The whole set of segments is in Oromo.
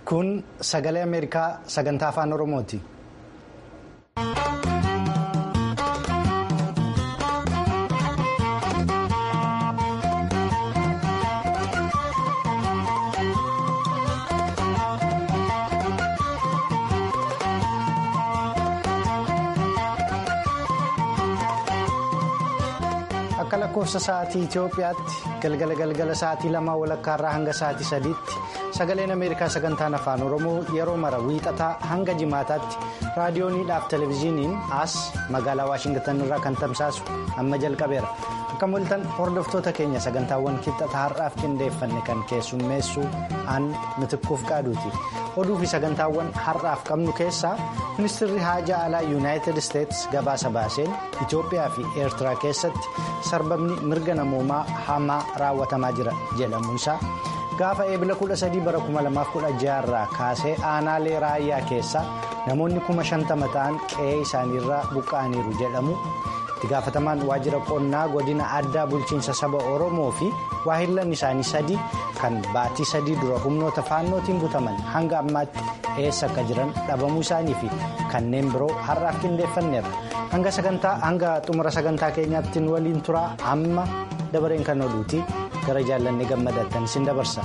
Kun sagalee Ameerikaa sagantaa afaan Oromooti. Akka lakkoofsa sa'aatii Itoophiyaatti galgala sa'aatii 2:00 hanga sa'aatii 3tti sagaleen Ameerikaa sagantaan afaan Oromoo yeroo mara wiixataa hanga jimaataatti raadiyooniidhaaf televezyiiniin as magaalaa Waashingtan irraa kan tamsaasu amma jalqabeera. Akka mul'atan hordoftoota keenya sagantaawwan kibxata har'aaf qindeeffanne kan keessummeessu aan Mitikkuuf Qaaduuti. Oduu fi sagantaawwan har'aaf qabnu keessaa ministeerri haajaa alaa yuunaayitid isteetsi gabaasa baaseen Itoophiyaa fi Eertiraa keessatti sarbamni mirga namoomaa hamaa raawwatamaa jira jedhamuusaa gaafa eebila 13 bara 2016 irraa kaasee aanaalee raayyaa keessaa namoonni 50,000 ta'an qe'ee isaaniirraa buqqa'aniiru jedhamu. Itti gaafatamaan waajjira qonnaa godina addaa bulchiinsa saba Oromoo fi waahillan isaanii 3 kan baatii 3 dura humnoota faannootiin butaman hanga ammaatti eessa akka jiran dhabamuu isaanii fi kanneen biroo har'aaf qindeeffanneerra. Hanga xumura sagantaa keenyaatti waliin turaa amma dabareen kan oduuti gara jaallanne gammadattan isin dabarsa.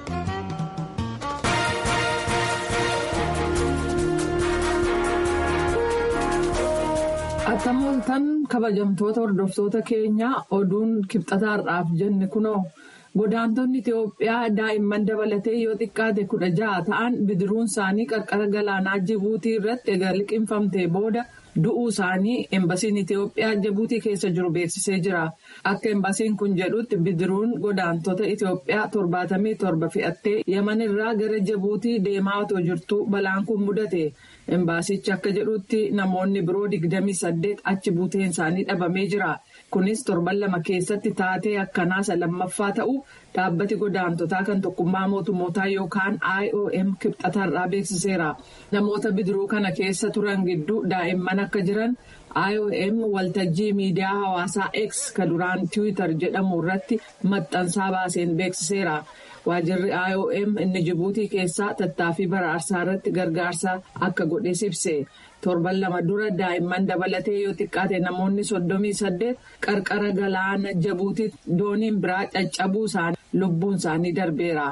Attamooltan kabajamtoota hordoftoota keenyaa oduun kibxataa har'aaf jenne kunoo godaantonni Itoophiyaa daa'imman dabalatee yoo xiqqaate 16 ta'an bidiruun isaanii qarqara galaanaa Jibuutii irratti egaa liqinfamtee booda du'uu isaanii embasiin Itoophiyaa Jibuutii keessa jiru beeksisee jira. Akka embasiin kun jedhutti bidiruun godaantota Itoophiyaa 77 fe'attee Yaman irraa gara Jibuutii deemaa otoo jirtu balaan kun mudate. Embaasichi akka jedhutti namoonni biroo 28 achi buuteen isaanii dhabamee jira. Kunis torban 2 keessatti taatee akkanaa isa lammaffaa ta'u dhaabbati godaantotaa kan tokkummaa mootummootaa yookaan IOM kibxataarraa beeksiseera. Namoota bidiruu kana keessa turan gidduu daa'imman akka jiran IOM waltajjii miidiyaa hawaasaa X kan duraan Twitter jedhamu irratti maxxansaa baaseen beeksiseera. Waajjirri IOM inni Jibuutii keessaa tattaaffii baraarsaa irratti gargaarsa akka godhes ibse. Torban 2 dura daa'imman dabalatee yoo xiqqaate namoonni 38 qarqara galaana Jibuutiitti dooniin biraa caccabuu isaanii lubbuun isaanii darbeera.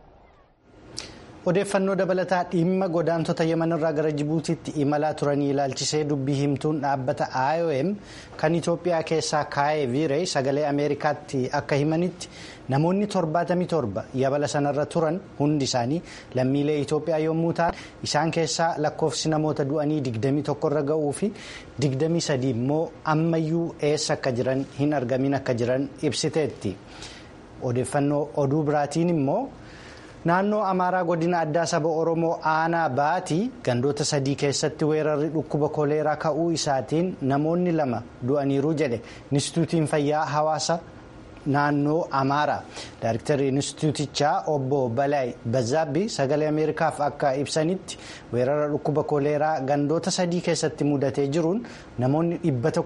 Odeeffannoo dabalataa dhimma godaantota Yemen irraa gara Jibuutiitti imalaa turanii ilaalchisee dubbii himtuun dhaabbata IOM kan Itoophiyaa keessaa Kaayee Viiree sagalee Ameerikaatti akka himanitti namoonni 77 yabala sanarra turan hundi isaanii lammiilee Itoophiyaa yommuu ta'an isaan keessaa lakkoofsi namoota du'anii 21 irra ga'uu fi 23 immoo ammayyuu eessa akka jiran hin argamin akka jiran ibsiteetti. Odeeffannoo oduu biraatiin immoo. Naannoo Amaaraa godina addaa saba Oromoo aanaa baatii gandoota 3 keessatti weerarri dhukkuba koleeraa ka'uu isaatiin namoonni 2 du'aniiru jedhe Inistituutiin Fayyaa Hawaasa naannoo Amaaraa. Daayiriktarri Inistituutichaa obbo Balaay Bazaabbii sagalee Ameerikaaf akka ibsanitti weerara dhukkuba koleeraa gandoota 3 keessatti mudatee jiruun namoonni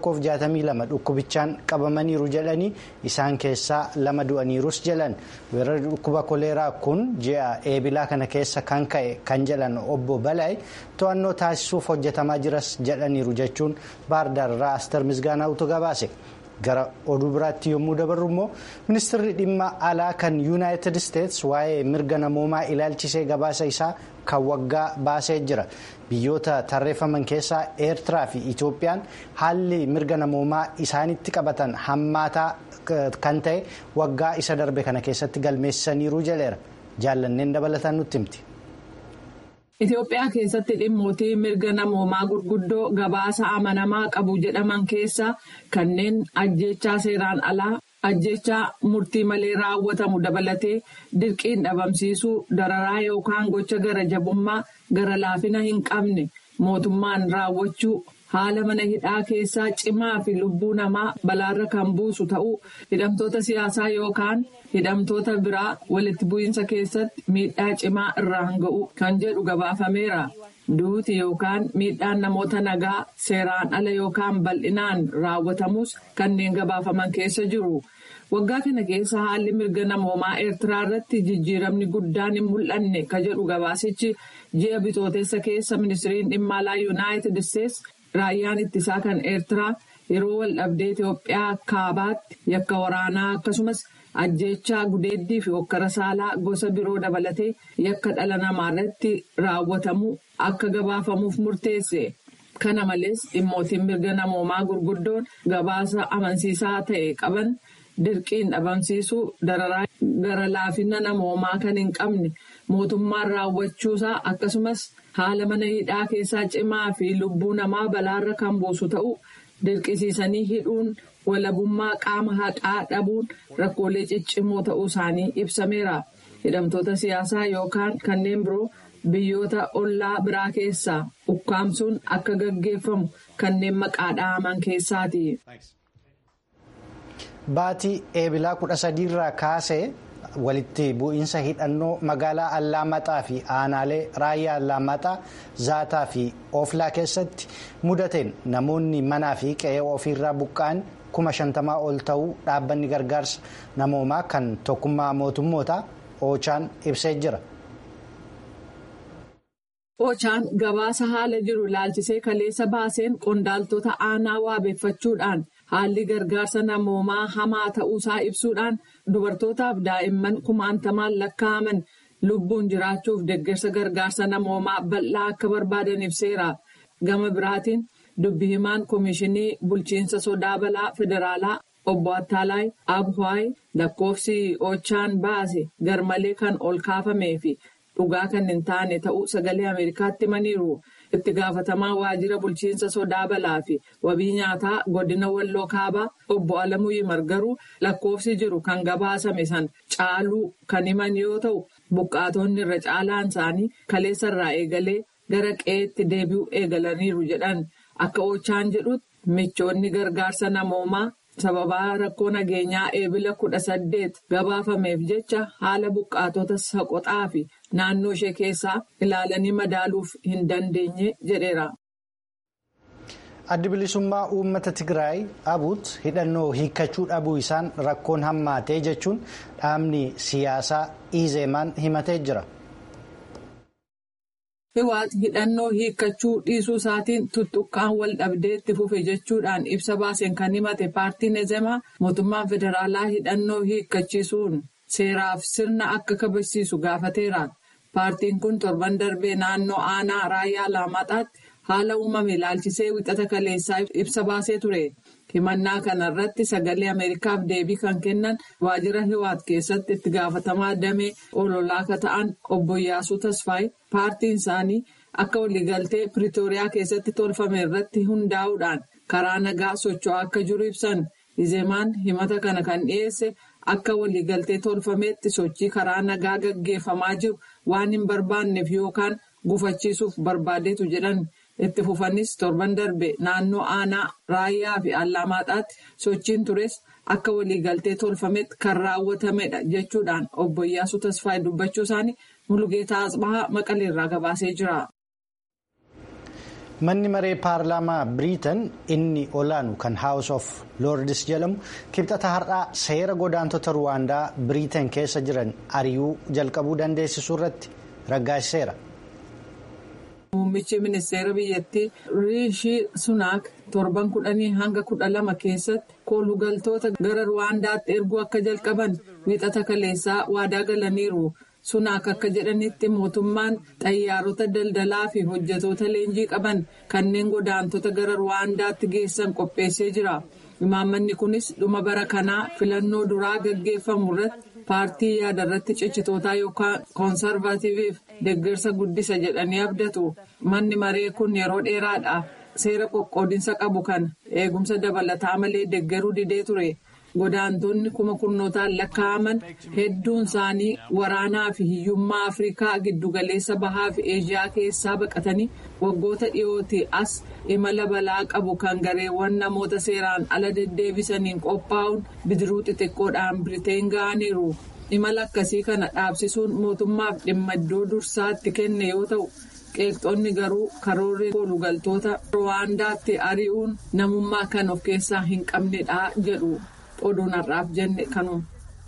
162 dhukkubichaan qabamaniiru jedhanii isaan keessaa 2 du'aniirus jedhan. Weerarri dhukkuba koleeraa kun ji'a eebilaa kana keessa kan ka'e kan jedhan obbo Balaay to'annoo taasisuuf hojjetamaa jiras jedhaniiru jechuun baardaarraa Aster Misgaanaawutu gabaase. Gara oduu biraatti yommuu dabarru immoo ministeerri dhimma alaa kan yuunaayitid isteetsi waa'ee mirga namoomaa ilaalchisee gabaasa isaa kan waggaa baasee jira. Biyyoota tarreeffaman keessaa Eertiraa fi Itoophiyaan haalli mirga namoomaa isaanitti qabatan hammaataa kan ta'e waggaa isa darbe kana keessatti galmeessaniiru jedheera. Jaallanneen dabalataan nutti himti. Itoophiyaa keessatti dhimmootii mirga namoomaa gurguddoo gabaasa amanamaa qabu jedhaman keessa kanneen ajjechaa seeraan alaa, ajjechaa murtii malee raawwatamu dabalatee dirqiin dhabamsiisuu, dararaa yookaan gocha gara jabummaa gara laafina hin qabne mootummaan raawwachuu, haala mana hidhaa keessaa cimaa fi lubbuu namaa balaarra kan buusu ta'uu, hidhamtoota siyaasaa yookaan hidhamtoota biraa walitti bu'iinsa keessatti miidhaa cimaa irraan ga'u kan jedhu gabaafameera. Duuti yookaan miidhaan namoota nagaa seeraan ala yookaan bal'inaan raawwatamus kanneen gabaafaman keessa jiru. Waggaa kana keessa haalli mirga namoomaa Eertiraa irratti jijjiiramni guddaan hin mul'anne ka jedhu gabaasichi ji'a bitootessa keessa ministiriin dhimma alaa Yuunaayitid Isteets raayyaan ittisaa kan Eertiraa yeroo wal dhabdee Itoophiyaa kaabaatti yakka waraanaa akkasumas ajjeechaa gudeeddii fi hokkara saalaa gosa biroo dabalatee yakka dhala namaa irratti raawwatamu akka gabaafamuuf murteesse. Kana malees dhimmootiin mirga namoomaa gurguddoon gabaasa amansiisaa ta'e qaban dirqiin dhabamsiisuu dararaa gara laafina namoomaa kan hin qabne mootummaan raawwachuusaa akkasumas haala mana hidhaa keessaa cimaa fi lubbuu namaa balaarra kan buusu ta'uu dirqisiisanii hidhuun walabummaa qaama haqaa dhabuun rakkoolee ciccimoo ta'uu isaanii ibsameera. Hidhamtoota siyaasaa yookaan kanneen biroo biyyoota ollaa biraa keessaa ukkaamsuun akka gaggeeffamu kanneen maqaa dhahaman keessaati. Baatii eebilaa 13 irraa kaasee walitti bu'iinsa hidhannoo magaalaa Allaammaaxaa fi aanaalee raayyaa Allaammaaxaa Zaataa fi Ooflaa keessatti mudateen namoonni manaa fi qe'ee ofiirraa buqqa'an 50,000 ol ta'uu dhaabbanni gargaarsa namoomaa kan tokkummaa mootummootaa Oochaan ibsee jira. Oochaan gabaasa haala jiru ilaalchisee kaleessa baaseen qondaaltota aanaa waabeeffachuudhaan haalli gargaarsa namoomaa hamaa ta'uusaa ibsuudhaan dubartootaaf daa'imman 1,000 lakkaa'aman lubbuun jiraachuuf deeggarsa gargaarsa namoomaa bal'aa akka barbaadan ibseera. Gama biraatiin dubbi himaan Komishinii Bulchiinsa Sodaa Balaa Federaalaa Obbo Attaalay Abhuwaay lakkoofsi Oochaan baase garmalee kan ol kaafamee fi dhugaa kan hin taane ta'uu sagalee Ameerikaatti himaniiru. Itti gaafatamaa waajjira bulchiinsa sodaa balaa fi wabii nyaataa godina Walloo Kaabaa obbo Alamuu Yimar garuu lakkoofsi jiru kan gabaasame san caaluu kan himan yoo ta'u buqqaatonni irra caalaan isaanii kaleessarraa eegalee gara qe'eetti deebi'uu eegalaniiru jedhan. Akka Oochaan jedhutti michoonni gargaarsa namoomaa sababaa rakkoo nageenyaa eebila 18 gabaafameef jecha haala buqqaatota saqoxaa fi naannoo ishee keessaa ilaalanii madaaluuf hin dandeenye jedheera. Addi bilisummaa uummata Tigraay Abuut hidhannoo hiikkachuu dhabuu isaan rakkoon hammaatee jechuun dhaabni siyaasaa Izeemaan himatee jira. Hiwaat hidhannoo hiikkachuu dhiisuu isaatiin tuttuqqaan wal dhabdee itti fufe jechuudhaan ibsa baaseen kan himate paartiin Izeemaa mootummaan federaalaa hidhannoo hiikkachiisuun seeraaf sirna akka kabachiisu gaafateera. Paartiin kun torban darbee naannoo aanaa raayyaa Allaammaaxaatti haala uumame ilaalchisee wixata kaleessaa ibsa baasee ture. Himannaa kanarratti sagalee Ameerikaaf deebii kan kennan waajjira Hiwaat keessatti itti gaafatamaa damee ololaa akka ta'an obbo Iyyaasuu Tasfaayee paartiin isaanii akka waliigaltee Piriitooriyaa keessatti tolfame irratti hundaa'uudhaan karaa nagaa socho'aa akka jiru ibsan. Izeemaan himata kana kan dhiyeesse akka waliigaltee tolfameetti sochii karaa nagaa gaggeeffamaa jiru waan hin barbaanneef yookaan gufachiisuuf barbaadeetu jedhan. Itti fufanis torban darbe naannoo aanaa raayyaa fi Allaammaaxaatti sochiin tures akka waliigaltee tolfametti kan raawwatamedha jechuudhaan obbo Iyyaasuu Tasfaayee dubbachuu isaanii Mulugeetaa Asbahaa Maqaleerraa gabaasee jira. Manni maree paarlaamaa Biriitan inni olaanu kan House of Lords jedhamu kibxata har'aa seera godaantota Ruwaandaa Biriitan keessa jiran ari'uu jalqabuu dandeessisuu irratti raggaasiseera. Muummichi ministeera biyyattii Riishii Sunaak torban 10 hanga 12 keessatti koolugaltoota gara Ruwaandaatti erguu akka jalqaban wiixata kaleessaa waadaa galaniiru. Sunaak akka jedhanitti mootummaan xayyaarota daldalaa fi hojjetoota leenjii qaban kanneen godaantota gara Ruwaandaatti geessan qopheessee jira. Imaammanni kunis dhuma bara kanaa filannoo duraa gaggeeffamu irratti paartii yaada irratti cichitootaa yookaan koonsarvaatiiviif deeggarsa guddisa jedhanii abdatu. Manni maree kun yeroo dheeraadhaaf seera qoqqoodinsa qabu kan eegumsa dabalataa malee deeggaruu didee ture. Godaantonni kuma kurnootaan lakkaa'aman hedduun isaanii waraanaa fi hiyyummaa Afrikaa giddugaleessa bahaa fi Eeshiyaa keessaa baqatanii waggoota dhiyootii as imala balaa qabu kan gareewwan namoota seeraan ala deddeebisaniin qophaa'uun bidiruu xixiqqoodhaan Biriteen ga'aniiru. Imala akkasii kana dhaabsisuun mootummaaf dhimma iddoo dursaatti kenne yoo ta'u, qeeqxoonni garuu karoorri koolugaltoota Ruwaandaatti ari'uun namummaa kan of keessaa hin qabnedha jedhu. oduun har'aaf jenne kanuma.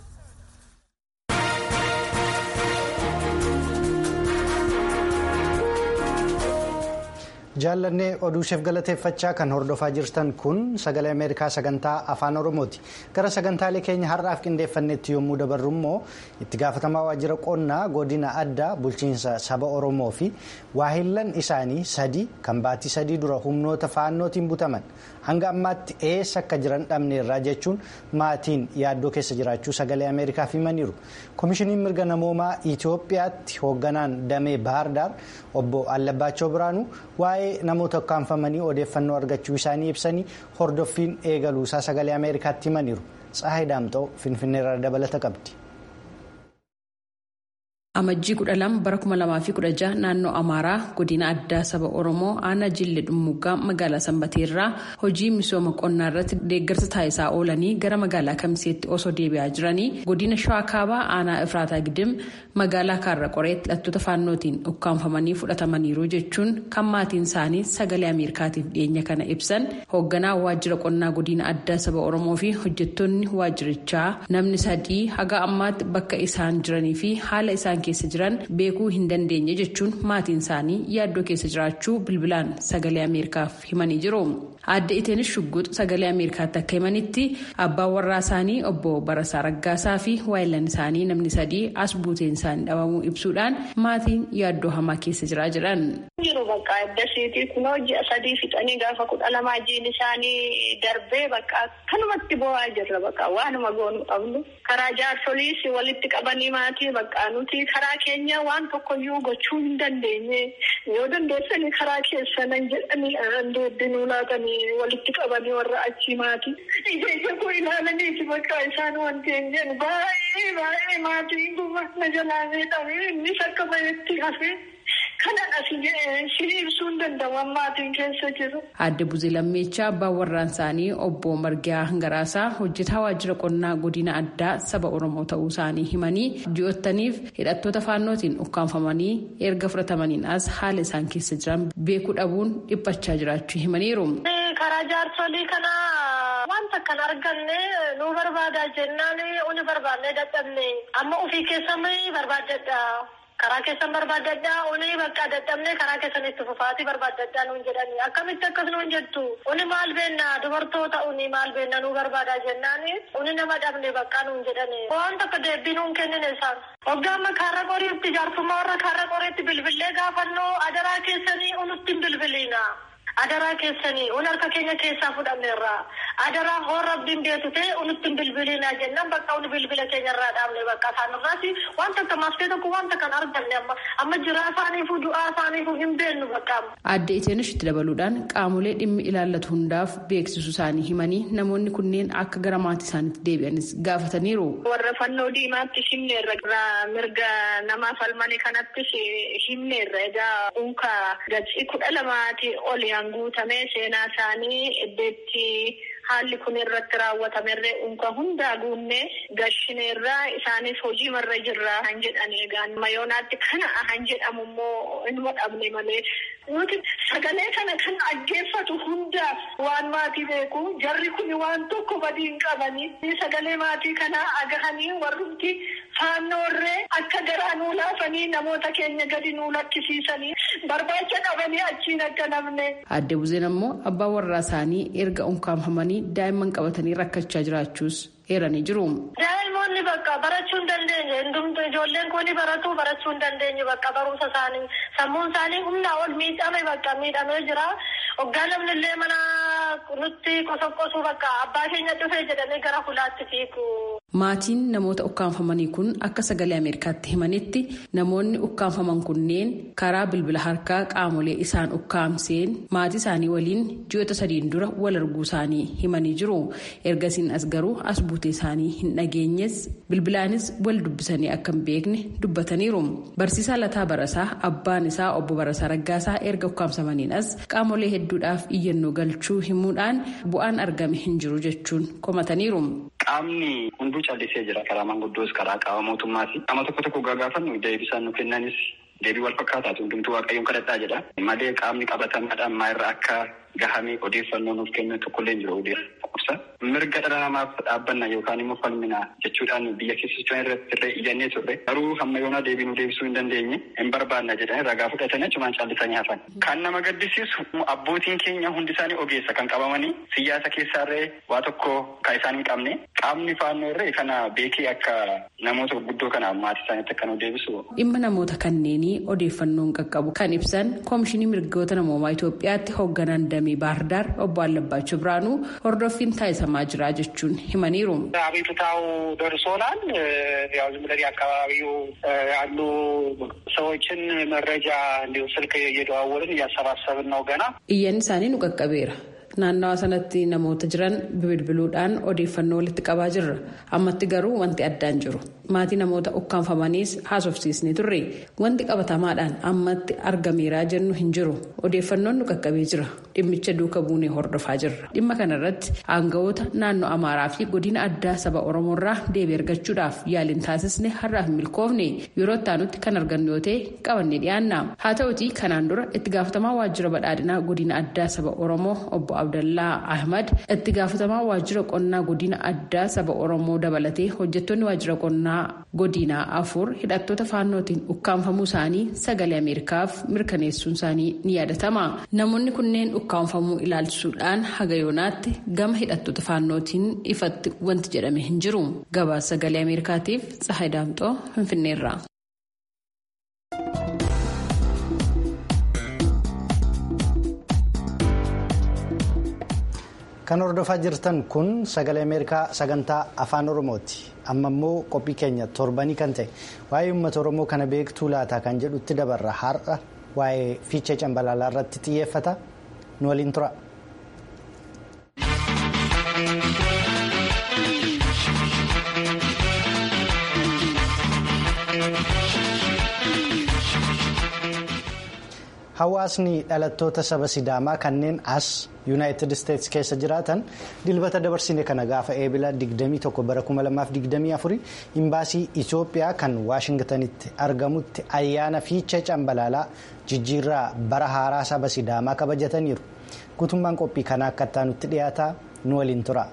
Jaallannee oduusheef galateeffachaa kan hordofaa jirtan kun sagalee Ameerikaa sagantaa afaan Oromooti. Gara sagantaalee keenya har'aaf qindeeffannetti yommuu dabarru immoo itti gaafatamaa waajjira qonnaa godina addaa bulchiinsa saba Oromoo fi waahillan isaanii 3 kan baatii 3 dura humnoota faannootiin butaman hanga ammaatti eessa akka jiran dhabneerraa jechuun maatiin yaaddoo keessa jiraachuu sagalee Ameerikaaf himaniiru. Koomishiniin mirga namoomaa Itoophiyaatti hoogganaan damee Baahirdaar obbo Allabaachoo Biraanuu waa'ee namoota ukkaanfamanii odeeffannoo argachuu isaanii ibsanii hordoffiin eegaluusaa sagalee Ameerikaatti himaniiru. Tsahaay Daamxoo Finfinneerraa dabalata qabdi. Amajjii 12 bara 2016 naannoo Amaaraa godina addaa saba Oromoo aanaa Jillee Dhummugaa magaalaa Sanbateerraa hojii misooma qonnaa irratti deeggarsa taasisaa oolanii gara magaalaa Kamiseetti osoo deebi'aa jiranii godina Shawaa Kaabaa aanaa Ifraataa Gidim magaalaa Kaarra Qoreetti hidhattoota faannootiin ukkaanfamanii fudhatamaniiru jechuun kan maatiin isaanii sagalee Ameerikaatiif dhiyeenya kana ibsan hoogganaa waajjira qonnaa godina addaa saba Oromoo fi hojjettoonni waajjirichaa namni 3 haga ammaatti bakka isaan jiranii fi haala isaan keessa jiran beekuu hin dandeenye jechuun maatiin isaanii yaaddoo keessa jiraachuu bilbilaan sagalee Ameerikaaf himanii jiru. Aadde Iteenis Shugguut sagalee Ameerikaatti akka himanitti abbaan warraa isaanii obbo Barasaa Raggaasaa fi waayillan isaanii namni 3 as buuteen isaanii dhabamuu ibsuudhaan maatiin yaaddoo hamaa keessa jiraa jiran. Jiru bakka adda siitii kunoo ji'a 3 fixanii gaafa 12 jiin isaanii darbee bakka kanumatti bo'aa jirra bakka waanuma goonu qabnu karaa jaarsoliis walitti qabanii maatii bakka nuti karaa keenya waan tokkoyyuu gochuu hin dandeenye yoo dandeessanii karaa keessanan jedhanii andeeddinuu laatanii walitti qabanii warra achii maatii ija koo ilaalaniiti bakka isaan wanti hin jedhu baay'ee maatii na jalaa miidhamee innis akka bayetti hafee kanan asii ibsuu hin danda'u maatiin keessa jiru. Aadde Buzee Lammeechaa abbaan warraan isaanii obbo Margiyaa Hangaraasaa hojjetaa waajjira qonnaa godina addaa saba Oromoo ta'uu isaanii himanii ji'ottaniif hidhattoota faannootiin ukkaanfamanii erga fudhatamaniin as haala isaan keessa jiran beekuu dhabuun dhiphachaa jiraachuu himaniiru. Karaa jaarsolii kanaa wanta kan arganne nu barbaadaa jennaan uni barbaadnee dadhabne amma ofii keessamee barbaadadha. Karaa keessan barbaadadhaa uni bakka dadhabne karaa keessan itti fufaatii barbaadadhaa nuun jedhani akkamitti akkas nuun jettu uni maal beenna dubartoota uni maal beenna nu barbaadaa jennaani uni nama dhabne bakka nuun jedhani waan tokko deebbii nuun kennine isaan hoggaamma kaarra qoriitti jaarsummaa warra kaarra qoriitti bilbilee gaafannoo adaraa keessanii unutti bilbiliina. Adaraa keessanii un harka keenya keessaa fudhanneerra adaraa hoo rabbiin beetu ta'e unutti bilbilinaa jennaan bakka un bilbila keenyarraa dhaabne bakka isaanirraati wanta akka maaskee tokko wanta kan arganne amma jiraa isaaniifuu du'aa isaaniifuu hin beennu bakka. Aadde Iteenis itti dabaluudhaan qaamolee dhimmi ilaallatu hundaaf beeksisu isaanii himanii namoonni kunneen akka gara maatii isaaniitti deebi'anis gaafataniiru. Warra fannoo diimaatti himneerra mirga namaa falmanii kanattis himneerra egaa unka gatii 12 oli guutamee seenaa isaanii iddeetti haalli kun irratti raawwatamerree unka hundaa guunnee gashineerraa isaanis hojii marra jirraa han jedhan egaan mayoonaatti kana han jedhamu immoo inuma dhabne malee nuti sagalee kana kan dhaggeeffatu hundaaf waan maatii beeku jarri kun waan tokko badii hin qabanii sagalee maatii kanaa agahanii warrumti faannoorree akka garaa nuu laafanii namoota keenya gadi nuu lakkisiisanii barbaacha qabanii achiin akka namne. Aadde Buzeen ammoo abbaa warraa isaanii erga ukkaanfamanii daa'imman qabatanii rakkachaa jiraachuus eeranii jiru. Daa'imoonni bakka barachuu hin dandeenye hundumtuu ijoolleen kun barachuu hin dandeenye bakka barumsa isaanii sammuun isaanii humnaa ol miidhamee jira. Hoggaa namni illee mana nutti qosoqqosuu bakka abbaa keenya dhufee jedhanii gara fulaatti fiigu. Maatiin namoota ukkaanfamanii kun akka sagalee Ameerikaatti himanitti namoonni ukkaanfaman kunneen karaa bilbila harkaa qaamolee isaan ukkaamseen maatii isaanii waliin ji'oota 3 dura wal arguu isaanii himanii jiru. Ergasiin as garuu as buutee isaanii hin dhageenyes bilbilaanis wal dubbisanii akka hin beekne dubbataniiru. Barsiisaa Lataa Barasaa abbaan isaa obbo Barasaa Raggaasaa erga ukkaamsamaniin as qaamolee hedduudhaaf iyyannoo galchuu himuudhaan bu'aan argame hin jiru jechuun komataniiru. Qaamni hunduu callisee jira karaa manguddoos karaa qaama mootummaati. Qaama tokko gaafannu deebisaan nu kennanis deebii wal fakkaataatu hundumtuu waaqayyoon kadhadhaa jedha. Malee qaamni qabatamaadhaan maa irraa akka gahamee odeeffannoo nuuf kennu tokkollee jiru odeeffannoo. Mirga dhala namaaf dhaabbanna yookaan immoo falmina jechuudhaan biyya keessa irratti iyyannee turre. Garuu hamma yoona deebisuu hin dandeenye hin barbaanna jedhanii ragaa fudhatanii achumaan callisanii hafan. Kan nama gaddisiisu abbootiin keenya hundi isaanii ogeessa kan qabamanii siyaasa keessarree waa tokko kan isaan hin qabne qaamni faannoo irree kana beekee akka namoota gurguddoo kana maatii isaaniitti akka nu deebisu. Dhimma namoota kanneenii odeeffannoon qaqqabu kan ibsan Koomishinii Mirgoota Namoomaa Itoophiyaatti hoogganaan damee Baahirdaar obbo Allabbaachuu Biraanuu hordoffiin taasifamaa jira jechuun himaniiru. አቤቱታው ደርሶናል። ያው ዝም ብለን አካባቢው ያሉ ሰዎችን መረጃ እንዲሁ ስልክ እየደዋወልን እያሰባሰብን ነው ገና iyyan isaanii nu qaqqabeera. Naannawa sanatti namoota jiran bilbiluudhaan odeeffannoo walitti qabaa jirra. Ammatti garuu wanti addaan jiru. Maatii namoota ukkaanfamaniis haasofsiisnee turre. Wanti qabatamaadhaan ammatti argameeraa jennu hin jiru. Odeeffannoon nu qaqqabee jira. Dhimmicha duuka buunee hordofaa jirra. Dhimma kanarratti aangawoota naannoo Amaaraa fi godina addaa saba Oromoorraa deebii argachuudhaaf yaaliin taasisne har'aaf milkoofne yeroo itti kan argannu yoo ta'e qabannee dhiyaanna. Haa ta'utii kanaan dura itti gaafatamaa waajjira badhaadhinaa godina addaa saba Oromoo obbo Abdallaa Ahmad itti gaafatamaa waajjira qonnaa godina addaa saba Oromoo dabalatee hojjettoonni waajjira qonnaa godinaa 4 hidhattoota faannootiin ukkaanfamuu isaanii sagalee Ameerikaaf mirkaneessuun isaanii ni yaadatama. Namoonni kunneen ukkaanfamuu ilaalchisuudhaan haga yoonaatti gama hidhattoota faannootiin ifatti wanti jedhame hin jiru. Gabaasa sagalee Ameerikaatiif Tsahaay Daamxoo Finfinneerraa. Kan hordofaa jirtan kun sagalee Ameerikaa sagantaa afaan Oromooti. Amma immoo qophii keenya torbanii kan ta'e waa'ee uummata Oromoo kana beektuu laataa kan jedhutti dabarra har'a waa'ee fiichee cambalaalaa irratti xiyyeeffata. Nu waliin tura. Hawaasni dhalattoota saba Sidaamaa kanneen as Yuunaayitid Isteetsi keessa jiraatan dilbata dabarsine kana gaafa eebila 21 bara 2024 imbaasii Itoophiyaa kan Waashingtanitti argamutti ayyaana fiichee cambalaalaa jijjiirraa bara haaraa saba Sidaamaa kabajataniiru. Guutummaan qophii kanaa akka itti dhiyaataa nu waliin tura.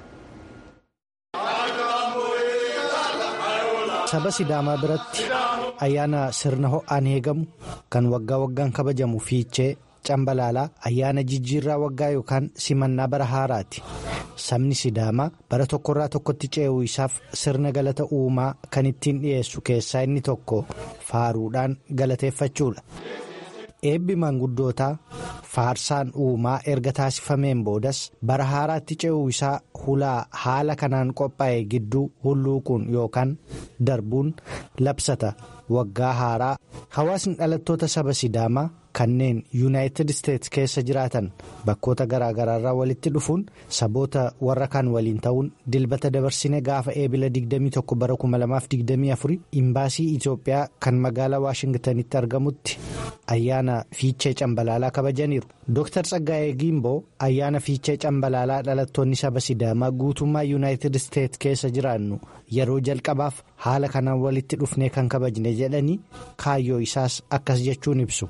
Saba Sidaamaa biratti ayyaana sirna ho'aan eegamu kan waggaa waggaan kabajamu fiichee cambalaalaa ayyaana jijjiirraa waggaa yookaan simannaa bara haaraati. Sabni Sidaamaa bara tokkorraa tokkotti ce'uu isaaf sirna galata uumaa kan ittiin dhiyeessu keessaa inni tokko faaruudhaan galateeffachuudha. Eebbi maanguddootaa faarsaan uumaa erga taasifameen boodas bara haaraatti ce'uu isaa hulaa haala kanaan qophaa'e gidduu hulluuquun yookaan darbuun labsata waggaa haaraa. Hawaasni dhalattoota saba Sidaamaa kanneen Yuunaayitid Isteetsi keessa jiraatan bakkoota garaagaraarraa walitti dhufuun saboota warra kaan waliin ta'uun dilbata dabarsine gaafa eebila 21 bara 2024 imbaasii Itoophiyaa kan magaalaa Waashingtanitti argamutti ayyaana fiichee cambalaalaa kabajaniiru. Dr. Tsaggaayee Gimboo ayyaana fiichee cambalaalaa dhalattoonni saba Sidaamaa guutummaa Yuunaayitid Isteetsi keessa jiraannu yeroo jalqabaaf haala kanaan walitti dhufnee kan kabajne jedhanii kaayyoo isaas akkas jechuun ibsu.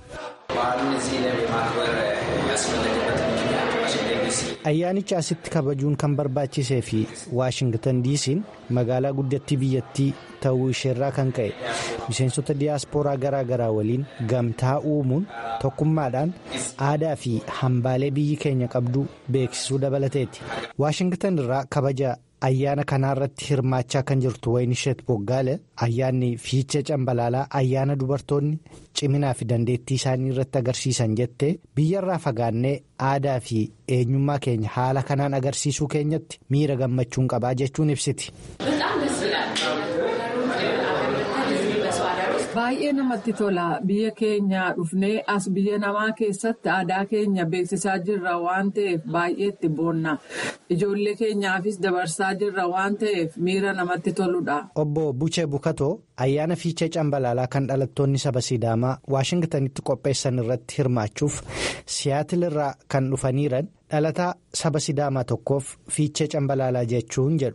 Ayyaanicha asitti kabajuun kan barbaachisee fi Waashingtan DC'n magaalaa guddattii biyyattii ta'uu isheerraa kan ka'e miseensota diyaaspooraa garaagaraa waliin gamtaa uumuun tokkummaadhaan aadaa fi hambaalee biyyi keenya qabdu beeksisuu dabalateeti. Waashingtan irraa kabaja ayyaana kanaarratti hirmaachaa kan jirtu Waynisheet Boggaale ayyaanni fiichee cambalaalaa ayyaana dubartoonni ciminaa fi dandeettii isaanii irratti agarsiisan jettee biyyarraa fagaannee aadaa fi eenyummaa keenya haala kanaan agarsiisuu keenyatti miira gammachuun qabaa jechuun ibsiti. Baay'ee namatti tola. Biyya keenya dhufnee as biyya namaa keessatti aadaa keenya beeksisaa jirra waan ta'eef baay'ee itti boonna. Ijoollee keenyaafis dabarsaa jirra waan ta'eef miira namatti toludha. Obbo Buchee Bukatoo ayyaana fiichee cambalaalaa kan dhalattoonni saba Sidaamaa Waashingtanitti qopheessan irratti hirmaachuuf Siyaatil irraa kan dhufaniiran dhalataa saba Sidaamaa tokkoof fiichee cambalaalaa jechuun jedhu.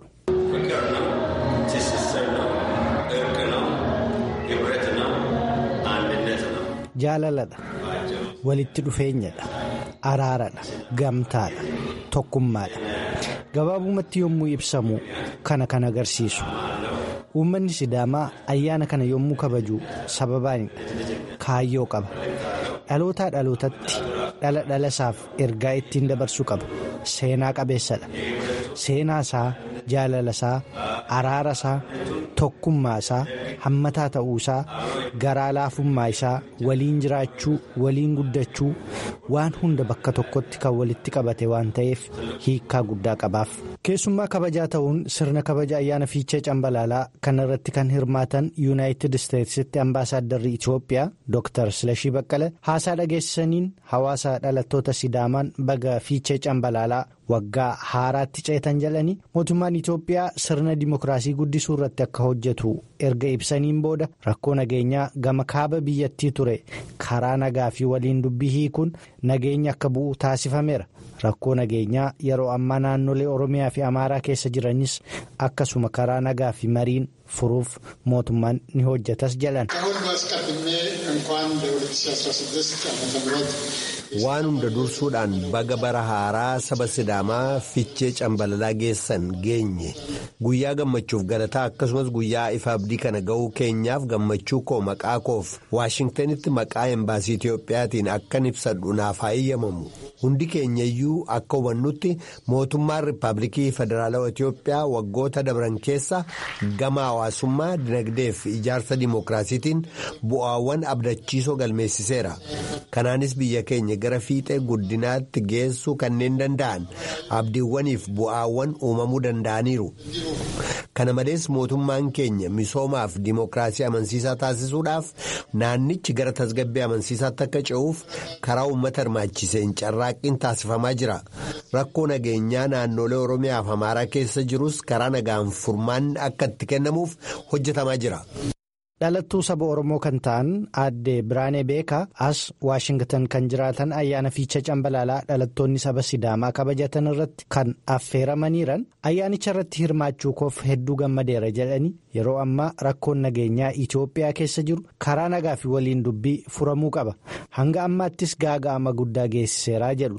Jaalaladha, walitti dhufeenyadha, araaradha, gamtaadha, tokkummaadha. Gabaabumatti yommuu ibsamu kana kan agarsiisu. Uummanni Sidaamaa ayyaana kana yommuu kabaju sababaanidha. Kaayyoo qaba. Dhalootaa dhalootatti dhala isaaf ergaa ittiin dabarsu qaba. Seenaa qabeessadha. Seenaa isaa, jaalala isaa, araara isaa, tokkummaa isaa, hammataa ta'uu isaa, garaa laafummaa isaa, waliin jiraachuu, waliin guddachuu, waan hunda bakka tokkotti kan walitti qabate waan ta'eef hiikkaa guddaa qabaaf. Keessummaa kabajaa ta'uun sirna kabaja ayyaana fiichee cambalaalaa kana irratti kan hirmaatan yuunaayitid isteetsitti ambaasaaddarri Itoophiyaa Dr. Silashii Baqqalee haasaa dhageessisaniin hawaasa dhalattoota Sidaamaan baga fiichee cambalaalaa waggaa haaraatti ceetan jedhanii mootummaan Itoophiyaa sirna dimokiraasii guddisuu irratti akka hojjetu erga ibsaniin booda rakkoo nageenyaa gama kaaba biyyattii ture karaa nagaa fi waliin dubbii hiikuun nageenya akka bu'u taasifameera. Rakkoo nageenyaa yeroo ammaa naannolee Oromiyaa fi Amaaraa keessa jiranis akkasuma karaa nagaa fi mariin furuuf mootummaan ni hojjetas jedhan. Waan hunda dursuudhaan baga bara haaraa saba Sidaamaa fiichee cambalalaa geessan geenye guyyaa gammachuuf galataa akkasumas guyyaa ifa abdii kana ga'uu keenyaaf gammachuu koo maqaa koof Waashingtanitti maqaa embaasii Itoophiyaatiin akkan ibsadhu naaf haa eeyyamamu. Hundi keenyayyuu akka hubannutti mootummaan Riippaabilikii Federaalawaa Itoophiyaa waggoota dabran keessa gama hawaasummaa, dinagdee fi ijaarsa dimookiraasiitiin bu'aawwan abdachiisoo galmeessiseera. Kanaanis biyya keenya gara fiixee guddinaatti geessuu kanneen danda'an abdiiwwaniif bu'aawwan uumamuu danda'aniiru. Kana malees mootummaan keenya misoomaaf dimookiraasii amansiisaa taasisuudhaaf naannichi gara tasgabbii amansiisaatti akka ce'uuf karaa uummata hirmaachiseen carraaqqiin taasifamaa jira. Rakkoo nageenyaa naannolee Oromiyaa fi Amaaraa keessa jirus karaa nagaan furmaanni akka itti kennamuuf hojjetamaa jira. Dhalattuu saba Oromoo kan ta'an aadde Biraanee Beekaa as Waashingtan kan jiraatan ayyaana fiicha cambalaalaa dhalattoonni saba Sidaamaa kabajatan irratti kan affeeramaniiran ayyaanicha irratti hirmaachuu koof hedduu gammadeera jedhanii yeroo ammaa rakkoon nageenyaa Itoophiyaa keessa jiru karaa nagaa fi waliin dubbii furamuu qaba. Hanga ammaattis gaaga'ama guddaa geessiseeraa jedhu.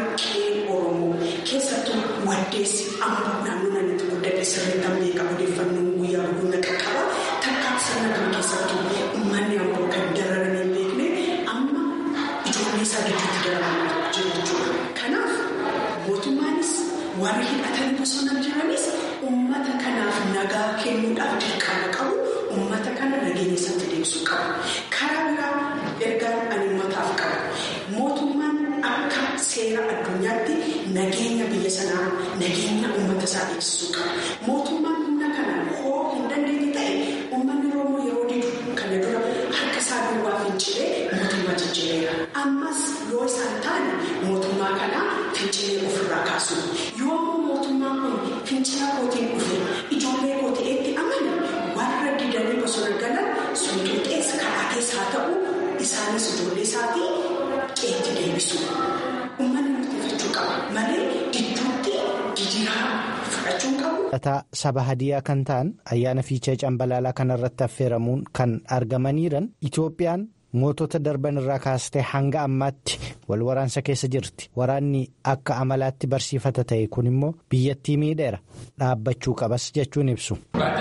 Warri hidhatanii bosona jiranis uummata kanaaf nagaa kennuudhaaf dirqama qabu. Uummata kana nageenya isaatti deebisuu qabu. Karaa biraa ergaan ani uummataaf qabu. Mootummaan akka seera addunyaatti nageenya biyya sanaa, nageenya uummata isaa eegsisuu qaba. Mootummaan humna kana hoo hin dandeenye ta'e uummanni Oromoo yeroo didu kana dura harka isaa duwwaa fincilee mootummaa jijjiireera. Ammas yoo isaan taane mootummaa kana fincilee ofirraa kaasu. Yommuu mootummaan kun fincila kootiin dhufe ijoollee kootiitti amanu warra didanii bosona galan suntuuqees karaa keessa haa ta'u isaanis ijoollee isaatii qeetti deebisu. Uummanni murteeffachuu qaba malee gidduutti gidiraa fudhachuu qabu. Saba Hadiyaa kan ta'an ayyaana fiichee cambalaalaa kanarratti affeeramuun kan argamaniiran Itoophiyaan mootota darban irraa kaastee hanga ammaatti wal waraansa keessa jirti. Waraanni akka amalaatti barsiifata ta'e kun immoo biyyattii miidheera. Dhaabbachuu qabas jechuun ibsu.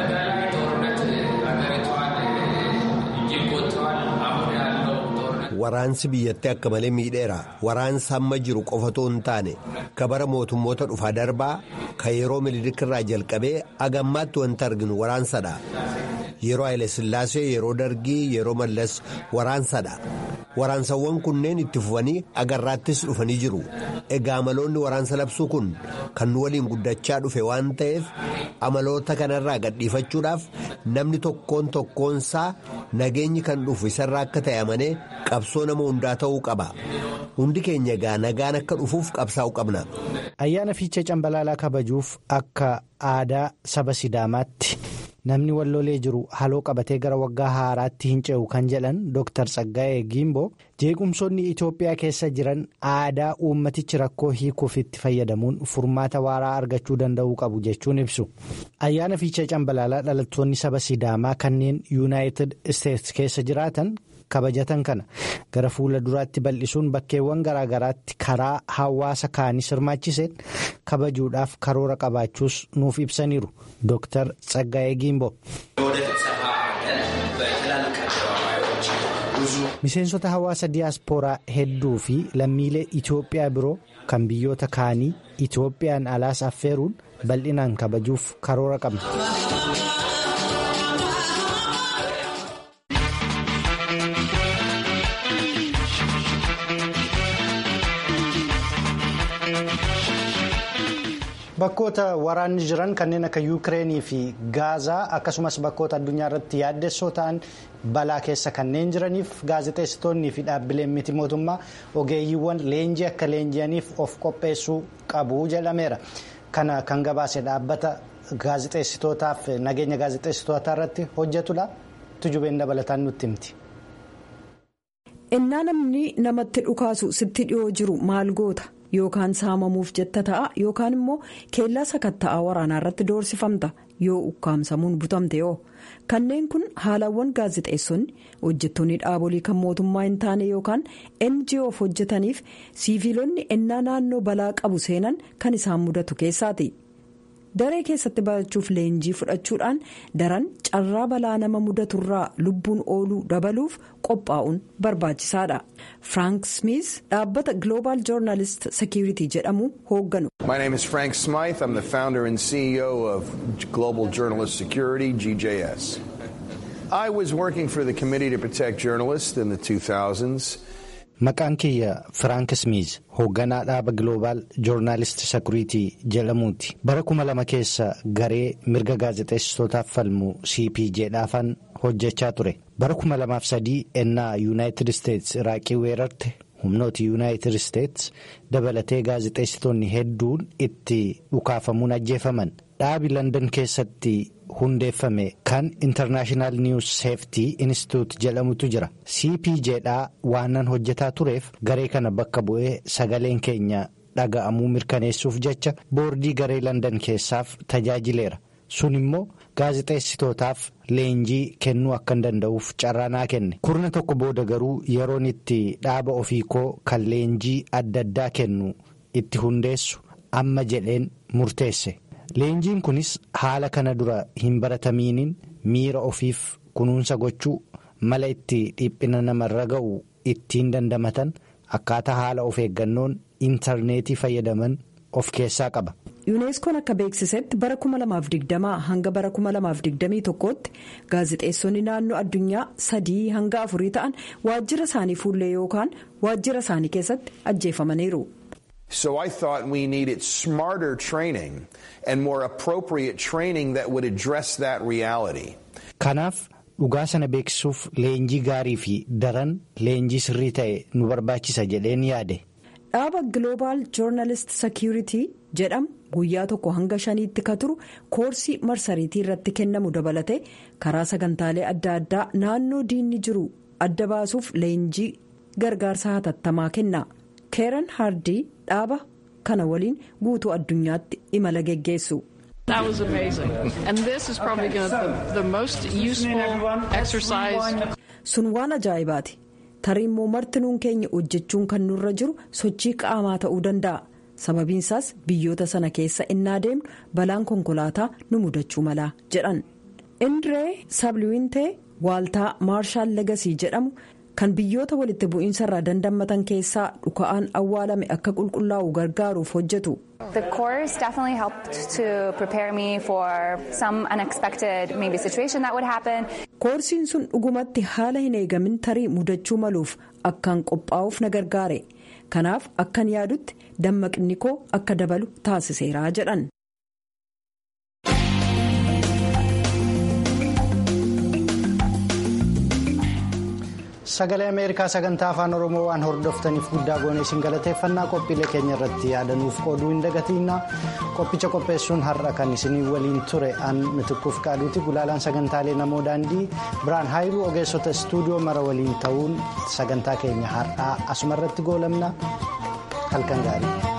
Waraansi biyyatti akka malee miidheera. Waraansa amma jiru qofatu hin taane kabara mootummoota dhufaa darbaa kan yeroo Minilik irraa jalqabee agammaatti wanta arginu waraansadha. Yeroo Haile Sillaasee, yeroo Dargii, yeroo Mallas waraansadha. Waraansawwan kunneen itti fufanii agarraattis dhufanii jiru. Egaa amaloonni waraansa labsuu kun kan nu waliin guddachaa dhufe waan ta'eef amaloota kanarraa gadhiifachuudhaaf namni tokkoonsaa nageenyi kan dhufu isarraa akka ta'e amanee qabsoo nama hundaa ta'uu qaba. Hundi keenya egaa nagaan akka dhufuuf qabsaa'uu qabna. Ayyaana fiichee cambalaalaa kabajuuf akka aadaa saba Sidaamaatti. Namni wallolee jiru haloo qabatee gara waggaa haaraatti hin ce'u kan jedhan Dr. Tsaggaayee Gimboo jeequmsoonni Itoophiyaa keessa jiran aadaa uummatichi rakkoo hiikuuf itti fayyadamuun furmaata waaraa argachuu danda'uu qabu jechuun ibsu. Ayyaana fiichee cambalaalaa dhalattoonni saba Sidaamaa kanneen yuunaayitid isteetsi keessa jiraatan kabajatan kana gara fuula duraatti bal'isuun bakkeewwan garaagaraatti karaa hawaasa kaanii hirmaachiseen kabajuudhaaf karoora qabaachuus nuuf ibsaniiru Dr. Tsaggaayee Gimboo. Miseensota hawaasa diyaaspooraa hedduu fi lammiilee Itoophiyaa biroo kan biyyoota kaanii Itoophiyaan alaas affeeruun bal'inaan kabajuuf karoora qabna. Bakkoota waraanni jiran kanneen akka Yuukireenii fi Gaazaa akkasumas bakkoota addunyaa irratti yaaddessoo ta'an balaa keessa kanneen jiraniif gaazexeessitoonnii fi dhaabbileen miti mootummaa ogeeyyiiwwan leenjii akka leenji'aniif of qopheessuu qabu jedhameera. Kana kan gabaase dhaabbata gaazexeessitootaaf nageenya gaazexeessitootaa irratti hojjetudha. Tujubeen dabalataan nutti himti. Innaa namni namatti dhukaasu sitti dhiyoo jiru maal goota? Yookaan saamamuuf jetta ta'a yookaan immoo keellaa sakatta'aa waraanaa irratti doorsifamta yoo ukkaamsamuun butamte yoo kanneen kun haalawwan gaazexeessonni hojjettoonni dhaabolee kan mootummaa hin taane yookaan NGOf hojjetaniif siiviilonni ennaa naannoo balaa qabu seenan kan isaan mudatu keessaati. Daree keessatti barachuuf leenjii fudhachuudhaan daran carraa balaa nama mudaturraa lubbuun ooluu dabaluuf qophaa'uun barbaachisaadha. Frank Smith dhaabbata Global Journalist Security jedhamu hoogganu. My name is Frank Smythe. I'm the founder and CEO of Global Journalist Security, GJS. I was working for the Committee to Protect Journalists in the 2000s. Maqaan kiyya Frank Smith hoogganaa dhaaba Global Journalist Security jedhamuuti. Bara 2000 keessa garee mirga gaazexeessitootaaf falmu CPJ'dhaafan hojjechaa ture. Bara 2003 ennaa United States Iraaqii weerarte humnooti United States dabalatee gaazexeessitoonni hedduun itti dhukaafamuun ajjeefaman. Dhaabi London keessatti hundeeffame kan International News Safety Institute jedhamutu jira. CPJ'dhaa waanan hojjetaa tureef garee kana bakka bu'ee sagaleen keenya dhaga'amuu mirkaneessuuf jecha boordii garee London keessaaf tajaajileera. Sun immoo gaazexeessitootaaf leenjii kennuu akka danda'uuf carraa naa kenne. Kurna tokko booda garuu yeroon itti dhaaba ofii koo kan leenjii adda addaa kennu itti hundeessu amma jedheen murteesse. Leenjiin kunis haala kana dura hin baratamiiniin miira ofiif kunuunsa gochuu mala itti dhiphina namarra ga'u ittiin dandamatan akkaataa haala of eeggannoon intarneetii fayyadaman of keessaa qaba. Yuuneeskoon akka beeksisetti bara 2020 hanga bara 2021tti gaazexeessonni naannoo addunyaa 3 hanga 4 ta'an waajjira isaanii fuullee yookaan waajjira isaanii keessatti ajjeefamaniiru. So I thought we needed smarter training and more appropriate training that would address that reality. Kanaaf dhugaa sana beeksisuuf leenjii gaarii fi daran leenjii sirrii ta'e nu barbaachisa jedheen yaade. Dhaaba Global Journalist Security jedhamu guyyaa tokko hanga 5tti ka turu koorsii marsariitii irratti kennamu dabalatee karaa sagantaalee adda addaa naannoo diinni jiru adda baasuuf leenjii gargaarsa hatattamaa kenna. Karen Hardy dhaaba kana waliin guutuu addunyaatti imala geggeessu. That was amazing. And this is probably the most useful exercise. Sun waan ajaa'ibaati. Tarii immoo martinuun keenya hojjechuun kan nurra jiru sochii qaamaa ta'uu danda'a. Sababiinsaas biyyoota sana keessa innaa deemnu balaan konkolaataa nu mudachuu mala jedhan. Indree Sabliwintee waaltaa Maarshaal Legasii jedhamu kan biyyoota walitti bu'iinsa irraa dandammatan keessaa dhuka'aan awwaalame akka qulqullaa'u gargaaruuf hojjetu. The course definitely helped to prepare me for some unexpected maybe situation that would happen. Koorsiin sun dhugumatti haala hin eegamin tarii mudachuu maluuf akkaan qophaa'uuf na gargaare. Kanaaf akkan yaadutti dammaqni koo akka dabalu taasiseera jedhan. Sagalee Ameerikaa sagantaa afaan Oromoo waan hordoftaniif guddaa goonee isin galateeffannaa qophiilee keenya irratti yaadanuuf oduu hin dagatiinaa qophicha qopheessuun har'a kan isinii waliin ture an mitikkuuf qaaduuti gulaalaan sagantaalee namoo daandii biraan haayiruu ogeessota istuudiyoo mara waliin ta'uun sagantaa keenya har'aa asumarratti goolamna halkan gaarii.